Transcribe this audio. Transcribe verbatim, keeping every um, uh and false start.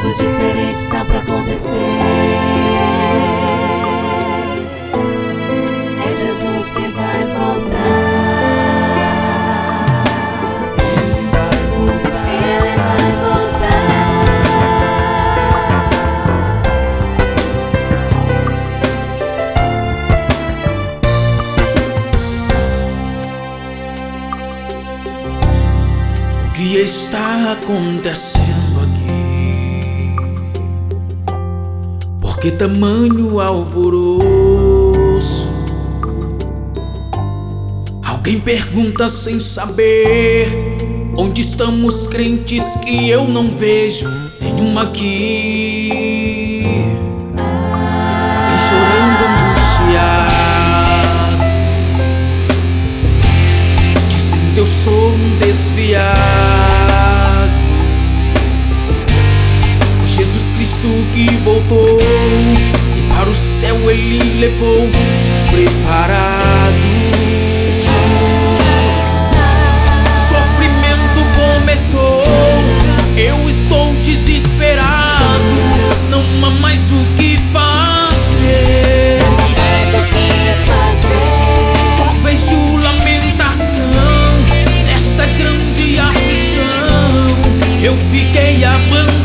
Algo diferente está pra acontecer. É Jesus que vai voltar. Ele vai voltar. O que está acontecendo aqui? Por que tamanho alvoroço? Alguém pergunta sem saber: onde estão os crentes que eu não vejo nenhum aqui? Alguém chorando angustiado, dizendo eu sou um desviado. Foi Jesus Cristo que voltou e para o céu Ele levou os preparados. Começou, eu estou desesperado, não há mais o que fazer. Só vejo lamentação nesta grande aflição. Eu fiquei abandonado.